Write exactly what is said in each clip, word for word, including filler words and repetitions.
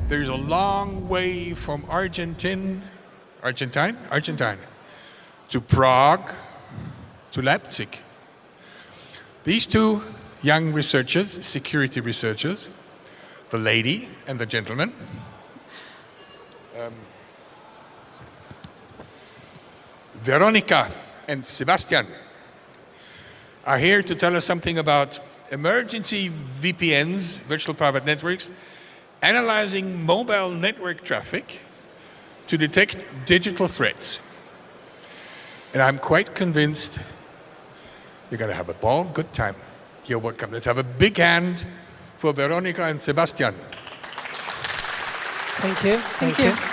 there's a long way from Argentine, Argentine, Argentine, to Prague, to Leipzig. These two young researchers, security researchers, the lady and the gentleman, um, Veronica and Sebastian, are here to tell us something about emergency V P Ns, virtual private networks, analyzing mobile network traffic to detect digital threats. And I'm quite convinced you're going to have a ball, good time. You're welcome. Let's have a big hand for Veronica and Sebastian. Thank you. Thank, Thank you. you.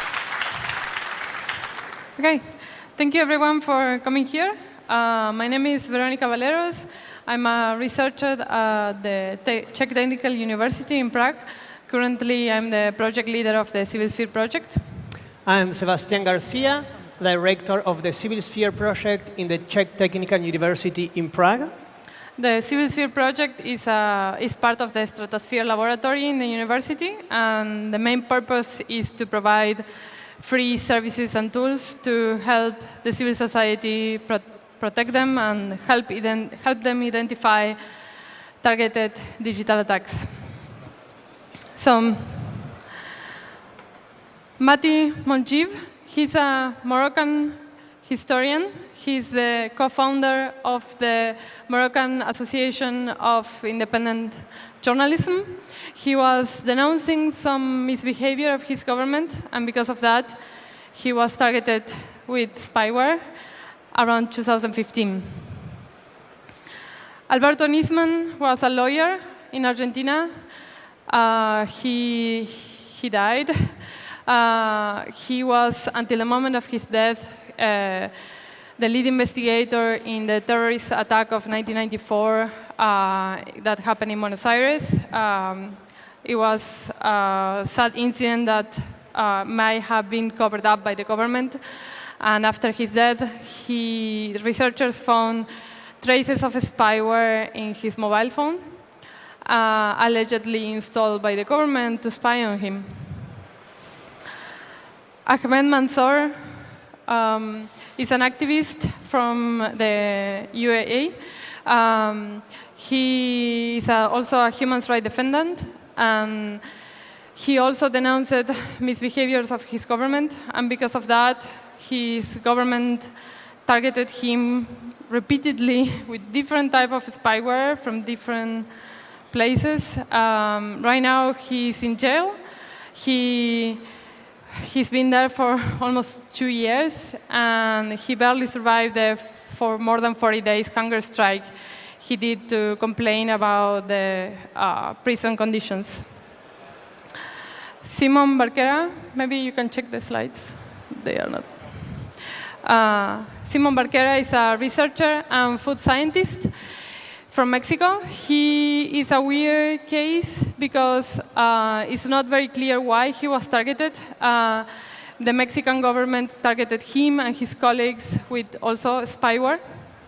Okay. Thank you, everyone, for coming here. Uh, my name is Veronica Valeros. I'm a researcher at the Te Czech Technical University in Prague. Currently, I'm the project leader of the Civil Sphere project. I'm Sebastián García, director of the Civil Sphere project in the Czech Technical University in Prague. The Civil Sphere project is, a, is part of the Stratosphere laboratory in the university, and the main purpose is to provide free services and tools to help the civil society pro protect them and help, help them identify targeted digital attacks. So, Mati Monjiv, he's a Moroccan historian. He's the co-founder of the Moroccan Association of Independent Journalism. He was denouncing some misbehavior of his government, and because of that, he was targeted with spyware around two thousand fifteen. Alberto Nisman was a lawyer in Argentina. Uh, he, he died. Uh, he was, until the moment of his death, uh, the lead investigator in the terrorist attack of nineteen ninety-four uh, that happened in Buenos Aires. Um, it was a sad incident that uh, might have been covered up by the government. And after his death, he, researchers found traces of spyware in his mobile phone, uh, allegedly installed by the government to spy on him. Ahmed Mansour um, is an activist from the U A E. Um, he is a, also a human rights defendant, and he also denounced misbehaviors of his government, and because of that, his government targeted him repeatedly with different type of spyware from different places. Um, right now, he's in jail. He He's been there for almost two years, and he barely survived the for more than forty days hunger strike he did to complain about the uh, prison conditions. Simon Barquera, maybe you can check the slides. They are not. Uh, Simon Barquera is a researcher and food scientist from Mexico. He is a weird case because uh, it's not very clear why he was targeted. Uh, the Mexican government targeted him and his colleagues with also spyware.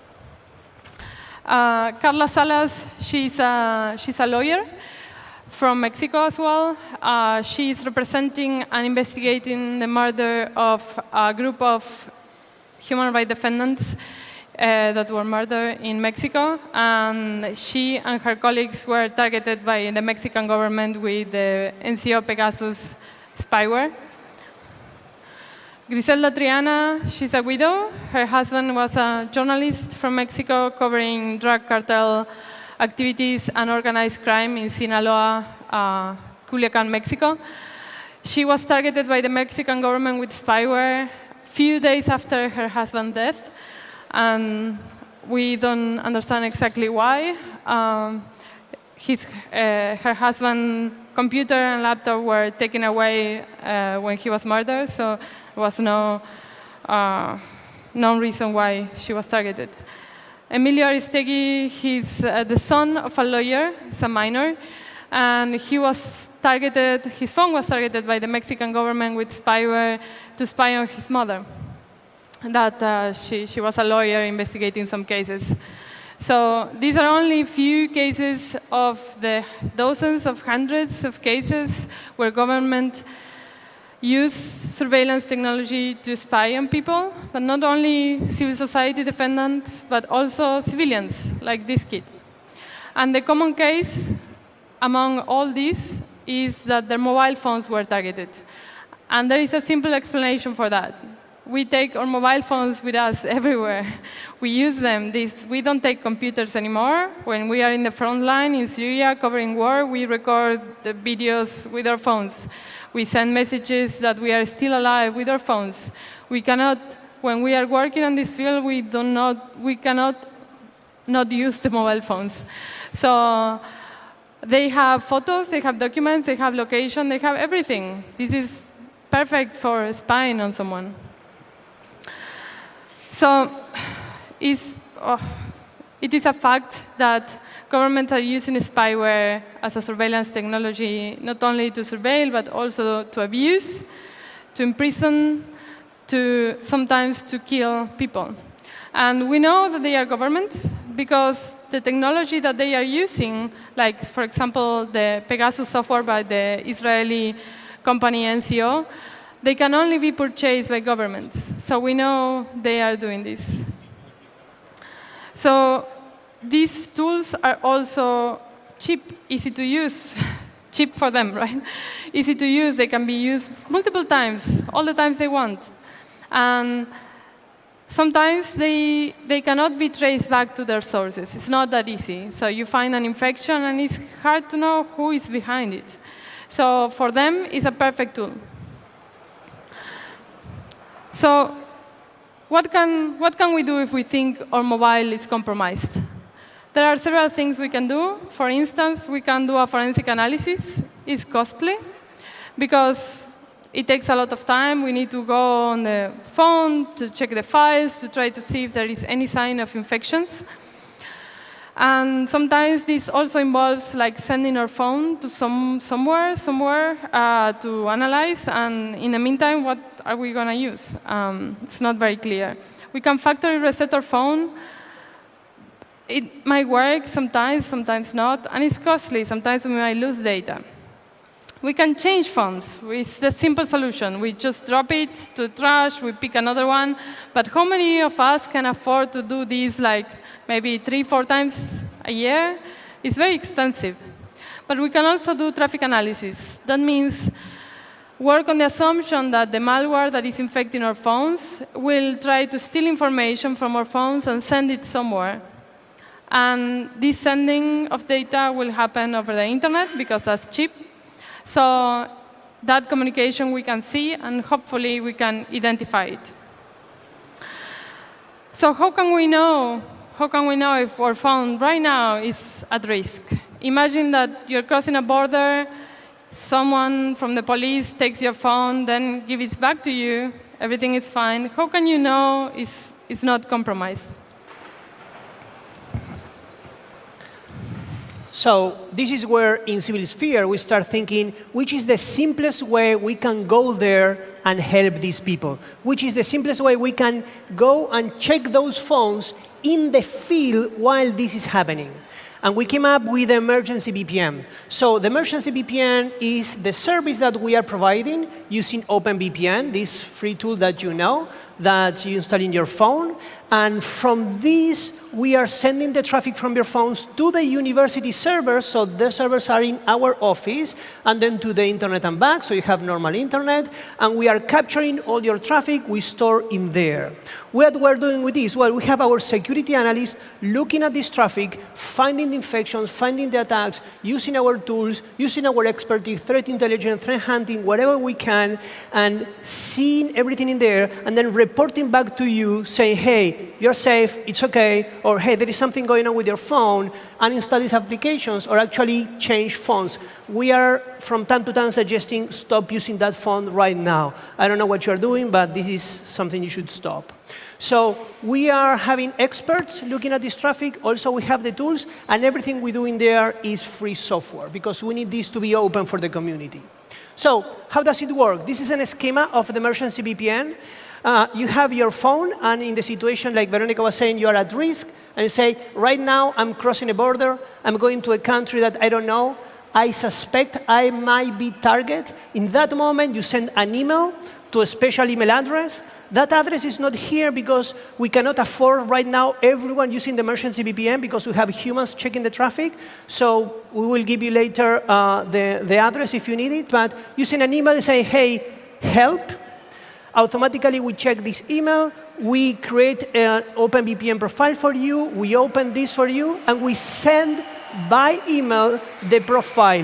Uh, Carla Salas, she's a, she's a lawyer from Mexico as well. Uh, she's representing and investigating the murder of a group of human rights defendants Uh, that were murdered in Mexico, and she and her colleagues were targeted by the Mexican government with the N C O Pegasus spyware. Griselda Triana, she's a widow. Her husband was a journalist from Mexico covering drug cartel activities and organized crime in Sinaloa, uh, Culiacan, Mexico. She was targeted by the Mexican government with spyware a few days after her husband's death. And we don't understand exactly why. Um, his, uh, her husband's computer and laptop were taken away uh, when he was murdered, so there was no, uh, no reason why she was targeted. Emilio Aristegui, he's uh, the son of a lawyer, he's a minor, and he was targeted, his phone was targeted by the Mexican government with spyware to spy on his mother. That uh, she, she was a lawyer investigating some cases. So these are only a few cases of the dozens of hundreds of cases where government use surveillance technology to spy on people, but not only civil society defendants, but also civilians, like this kid. And the common case among all these is that their mobile phones were targeted. And there is a simple explanation for that. We take our mobile phones with us everywhere. We use them. This, we don't take computers anymore. When we are in the front line in Syria covering war, we record the videos with our phones. We send messages that we are still alive with our phones. We cannot, when we are working on this field, we, do not, we cannot not use the mobile phones. So they have photos, they have documents, they have location, they have everything. This is perfect for spying on someone. So it's, oh, it is a fact that governments are using spyware as a surveillance technology, not only to surveil, but also to abuse, to imprison, to sometimes to kill people. And we know that they are governments because the technology that they are using, like, for example, the Pegasus software by the Israeli company N C O, they can only be purchased by governments. So we know they are doing this. So these tools are also cheap, easy to use. Cheap for them, right? Easy to use. They can be used multiple times, all the times they want. And sometimes they, they cannot be traced back to their sources. It's not that easy. So you find an infection, and it's hard to know who is behind it. So for them, it's a perfect tool. So what can, what can we do if we think our mobile is compromised? There are several things we can do. For instance, we can do a forensic analysis. It's costly because it takes a lot of time. We need to go on the phone to check the files, to try to see if there is any sign of infections. And sometimes this also involves like sending our phone to some, somewhere, somewhere uh, to analyze. And in the meantime, what are we going to use? Um, it's not very clear. We can factory reset our phone. It might work sometimes, sometimes not. And it's costly. Sometimes we might lose data. We can change phones. It's the simple solution. We just drop it to trash, we pick another one. But how many of us can afford to do this like maybe three, four times a year? It's very expensive. But we can also do traffic analysis. That means work on the assumption that the malware that is infecting our phones will try to steal information from our phones and send it somewhere. And this sending of data will happen over the internet because that's cheap. So that communication we can see, and hopefully we can identify it. So how can we know? How can we know if our phone right now is at risk? Imagine that you're crossing a border, someone from the police takes your phone, then gives it back to you, everything is fine. How can you know it's, it's not compromised? So this is where, in Civil Sphere, we start thinking, which is the simplest way we can go there and help these people? Which is the simplest way we can go and check those phones in the field while this is happening? And we came up with the Emergency V P N. So the Emergency V P N is the service that we are providing using OpenVPN, this free tool that you know, that you install in your phone. And from this, we are sending the traffic from your phones to the university servers, so the servers are in our office, and then to the internet and back, so you have normal internet. And we are capturing all your traffic we store in there. What we're doing with this? Well, we have our security analysts looking at this traffic, finding the infections, finding the attacks, using our tools, using our expertise, threat intelligence, threat hunting, whatever we can, and seeing everything in there, and then reporting back to you, saying, hey, you're safe, it's okay, or hey, there is something going on with your phone, uninstall these applications, or actually change phones. We are, from time to time, suggesting stop using that phone right now. I don't know what you're doing, but this is something you should stop. So we are having experts looking at this traffic. Also, we have the tools, and everything we do in there is free software, because we need this to be open for the community. So how does it work? This is an schema of the Emergency V P N. Uh, you have your phone, and in the situation like Veronica was saying, you are at risk, and you say, right now I'm crossing a border, I'm going to a country that I don't know, I suspect I might be target. In that moment, you send an email to a special email address. That address is not here because we cannot afford right now everyone using the emergency V P N because we have humans checking the traffic. So we will give you later uh, the, the address if you need it. But you send an email and say, hey, help. Automatically, we check this email. We create an OpenVPN profile for you. We open this for you. And we send by email the profile.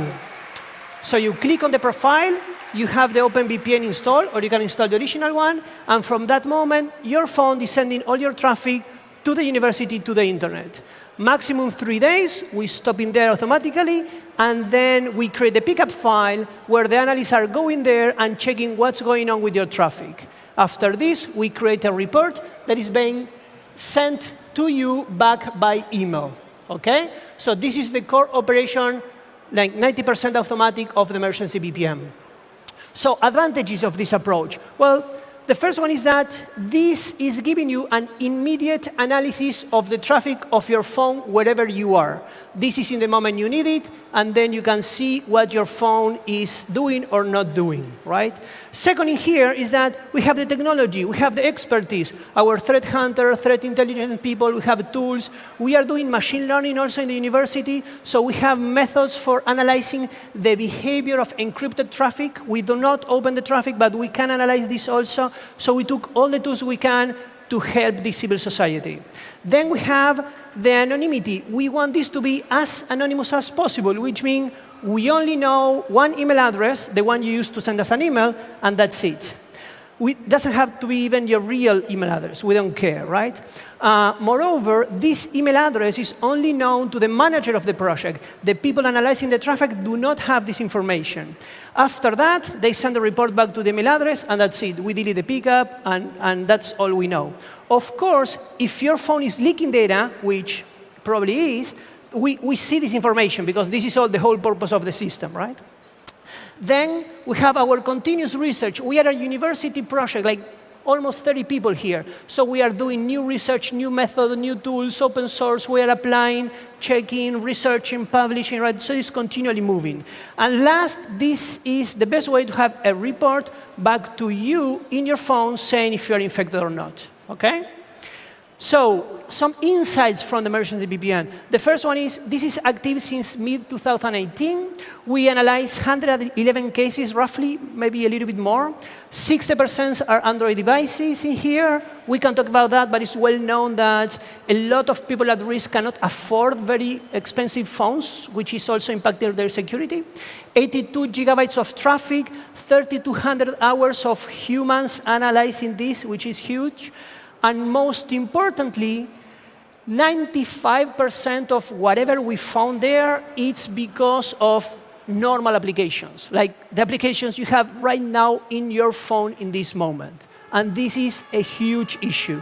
So you click on the profile. You have the OpenVPN installed, or you can install the original one. And from that moment, your phone is sending all your traffic to the university, to the internet. Maximum three days, we stop in there automatically, and then we create a pickup file where the analysts are going there and checking what's going on with your traffic. After this, we create a report that is being sent to you back by email. Okay? So this is the core operation, like ninety percent automatic of the emergency V P N. So advantages of this approach. Well, the first one is that this is giving you an immediate analysis of the traffic of your phone wherever you are. This is in the moment you need it, and then you can see what your phone is doing or not doing, right? Second in here is that we have the technology, we have the expertise, our threat hunter, threat intelligence people, we have tools. We are doing machine learning also in the university, so we have methods for analyzing the behavior of encrypted traffic. We do not open the traffic, but we can analyze this also. So we took all the tools we can to help the civil society. Then we have the anonymity. We want this to be as anonymous as possible, which means we only know one email address, the one you use to send us an email, and that's it. It doesn't have to be even your real email address. We don't care, right? Uh, moreover, this email address is only known to the manager of the project. The people analyzing the traffic do not have this information. After that, they send a report back to the email address, and that's it. We delete the pickup, and, and that's all we know. Of course, if your phone is leaking data, which probably is, we, we see this information because this is all the whole purpose of the system, right? Then we have our continuous research. We are a university project, like almost thirty people here. So we are doing new research, new method, new tools, open source. We are applying, checking, researching, publishing, right? So it's continually moving. And last, this is the best way to have a report back to you in your phone saying if you're infected or not, okay? So some insights from the emergency V P N. The first one is, this is active since mid twenty eighteen. We analyzed one hundred eleven cases, roughly, maybe a little bit more. sixty percent are Android devices in here. We can talk about that, but it's well known that a lot of people at risk cannot afford very expensive phones, which is also impacting their security. eighty-two gigabytes of traffic, thirty-two hundred hours of humans analyzing this, which is huge. And most importantly, ninety-five percent of whatever we found there, it's because of normal applications, like the applications you have right now in your phone in this moment. And this is a huge issue.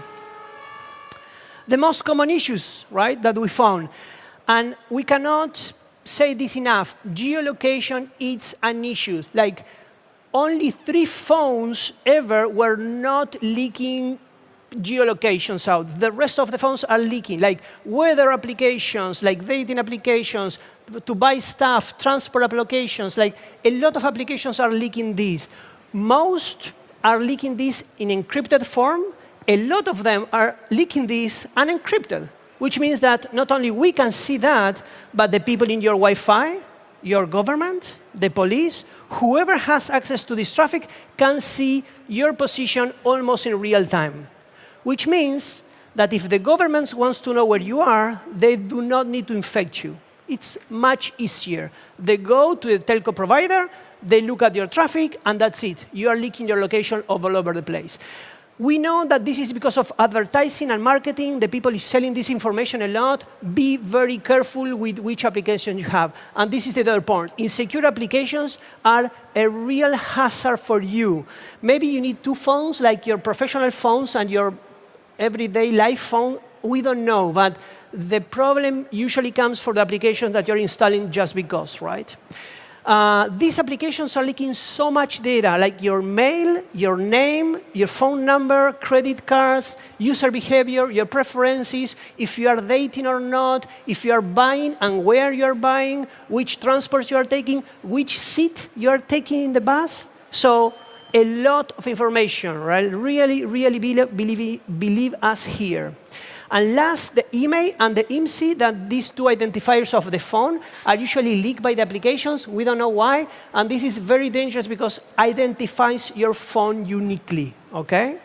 The most common issues, right, that we found, and we cannot say this enough, geolocation is an issue. Like, only three phones ever were not leaking geolocations out. The rest of the phones are leaking, like weather applications, like dating applications, to buy stuff, transport applications, like a lot of applications are leaking this. Most are leaking this in encrypted form. A lot of them are leaking this unencrypted, which means that not only we can see that, but the people in your Wi-Fi, your government, the police, whoever has access to this traffic can see your position almost in real time. Which means that if the government wants to know where you are, they do not need to infect you. It's much easier. They go to the telco provider, they look at your traffic, and that's it. You are leaking your location all over the place. We know that this is because of advertising and marketing. The people is selling this information a lot. Be very careful with which application you have. And this is the other point. Insecure applications are a real hazard for you. Maybe you need two phones, like your professional phones and your everyday life phone. We don't know, but the problem usually comes for the application that you're installing just because, right? Uh, these applications are leaking so much data, like your mail, your name, your phone number, credit cards, user behavior, your preferences, if you are dating or not, if you are buying and where you are buying, which transport you are taking, which seat you are taking in the bus. So a lot of information, right? Really, really believe, believe, believe us here. And last, the email and the I M S I, that these two identifiers of the phone are usually leaked by the applications. We don't know why. And this is very dangerous because identifies your phone uniquely, OK?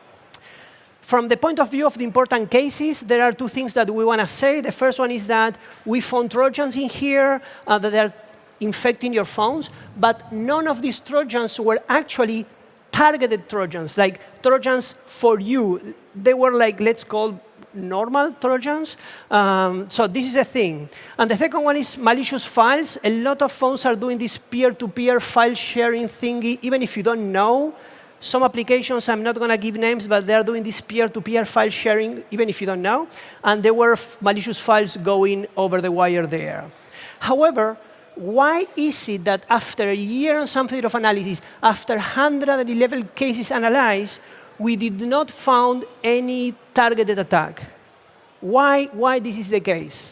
From the point of view of the important cases, there are two things that we want to say. The first one is that we found Trojans in here uh, that are infecting your phones. But none of these Trojans were actually targeted Trojans, like Trojans for you. They were like, let's call normal Trojans. Um, so this is a thing. And the second one is malicious files. A lot of phones are doing this peer-to-peer file sharing thingy, even if you don't know. Some applications, I'm not going to give names, but they're doing this peer-to-peer file sharing, even if you don't know. And there were malicious files going over the wire there. However, why is it that after a year and something of analysis, after one hundred eleven cases analyzed, we did not found any targeted attack? Why, why this is the case?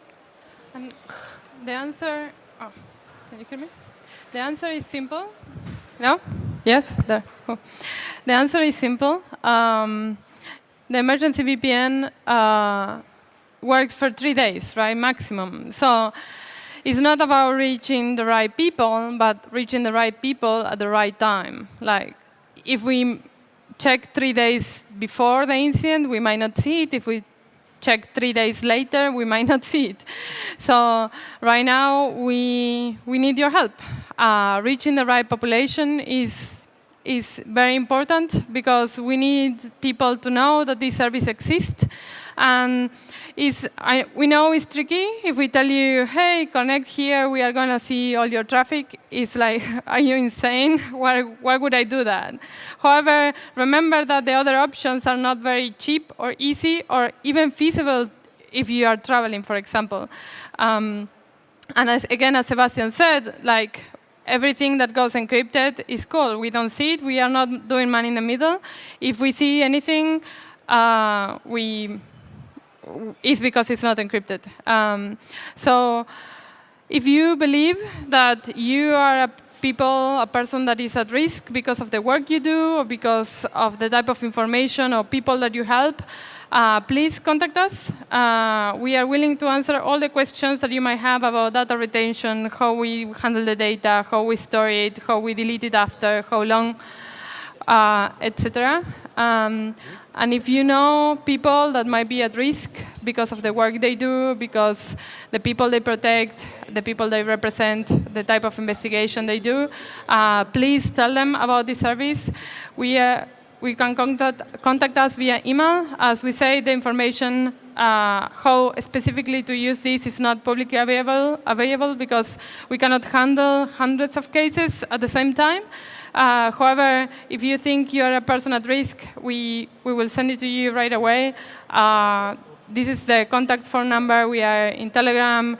Um, the answer, oh, can you hear me? The answer is simple. No? Yes? There. Cool. The answer is simple. Um, the emergency V P N uh, works for three days, right, maximum. So it's not about reaching the right people, but reaching the right people at the right time. Like, if we check three days before the incident, we might not see it. If we check three days later, we might not see it. So right now, we, we need your help. Uh, reaching the right population is, is very important because we need people to know that this service exists. And is, I, we know it's tricky. If we tell you, hey, connect here, we are going to see all your traffic, it's like, are you insane? Why, why would I do that? However, remember that the other options are not very cheap or easy or even feasible if you are traveling, for example. Um, and as, again, as Sebastian said, like, everything that goes encrypted is cool. We don't see it. We are not doing man in the middle. If we see anything, uh, we... is because it's not encrypted. Um, so if you believe that you are a people, a person that is at risk because of the work you do or because of the type of information or people that you help, uh, please contact us. Uh, we are willing to answer all the questions that you might have about data retention, how we handle the data, how we store it, how we delete it after, how long, uh, et cetera. Um, and if you know people that might be at risk because of the work they do, because the people they protect, the people they represent, the type of investigation they do, uh, please tell them about this service. We, uh, we can contact, contact us via email. As we say, the information, uh, how specifically to use this is not publicly available, available because we cannot handle hundreds of cases at the same time. Uh, however, if you think you're a person at risk, we, we will send it to you right away. Uh, this is the contact phone number. We are in Telegram,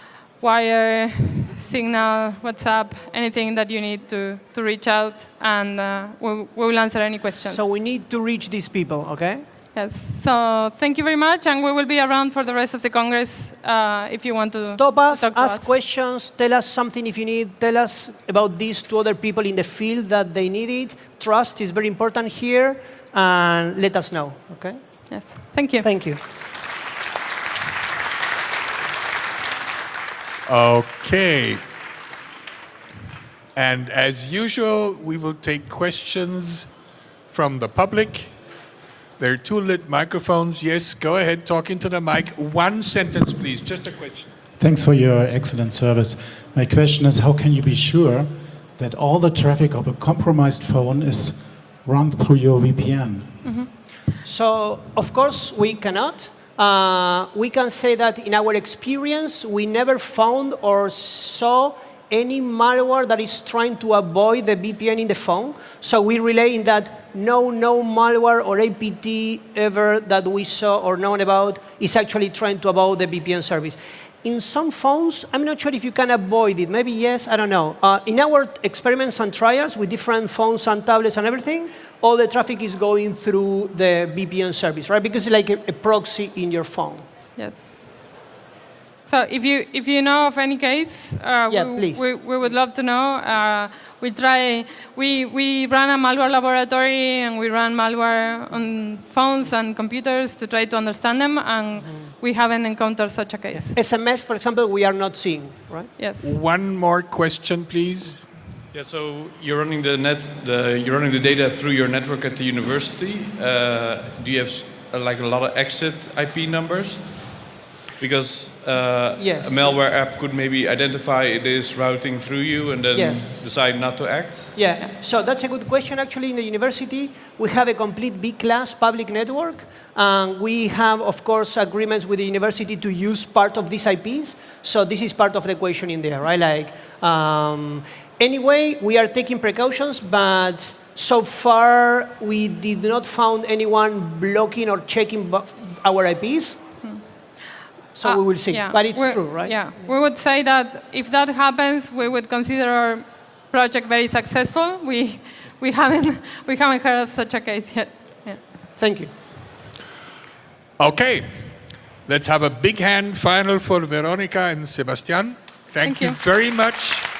Wire, Signal, WhatsApp, anything that you need to, to reach out, and uh, we, we will answer any questions. So we need to reach these people, OK? Yes. So thank you very much, and we will be around for the rest of the Congress uh, if you want to Stop us, talk to ask us. questions, tell us something if you need, tell us about this to other people in the field that they need it. Trust is very important here, and let us know, OK? Yes. Thank you. Thank you. Okay. And as usual, we will take questions from the public. There are two lit microphones. Yes, go ahead, talk into the mic. One sentence, please, just a question. Thanks for your excellent service. My question is, how can you be sure that all the traffic of a compromised phone is run through your V P N? Mm-hmm. So, of course, we cannot. Uh, we can say that in our experience, we never found or saw any malware that is trying to avoid the V P N in the phone. So we rely in that no, no malware or A P T ever that we saw or known about is actually trying to avoid the V P N service. in some phones, I'm not sure if you can avoid it. Maybe yes, I don't know. Uh, in our experiments and trials with different phones and tablets and everything, all the traffic is going through the V P N service, right? Because it's like a, a proxy in your phone. Yes. So if you if you know of any case, uh, Yeah, we, please. we we would love to know. Uh, we try we we run a malware laboratory and we run malware on phones and computers to try to understand them, and we haven't encountered such a case. S M S, for example, we are not seeing, right? Yes. One more question, please. Yeah, so you're running the net, the, you're running the data through your network at the university. Uh, do you have s- uh, like a lot of exit I P numbers? Because uh, Yes. a malware app could maybe identify it is routing through you and then Yes. decide not to act. Yeah, so that's a good question. Actually, in the university, we have a complete B-class public network. And we have, of course, agreements with the university to use part of these I Ps. So this is part of the equation in there, right? Like, um, anyway, we are taking precautions, but so far, we did not found anyone blocking or checking bu- our I Ps. So Uh, we will see. yeah, But it's we're- true, right? Yeah, we would say that if that happens, we would consider our project very successful. We we haven't we haven't heard of such a case yet. Yeah. Thank you. Okay, let's have a big hand final for Veronica and Sebastian. Thank, Thank you you. very much.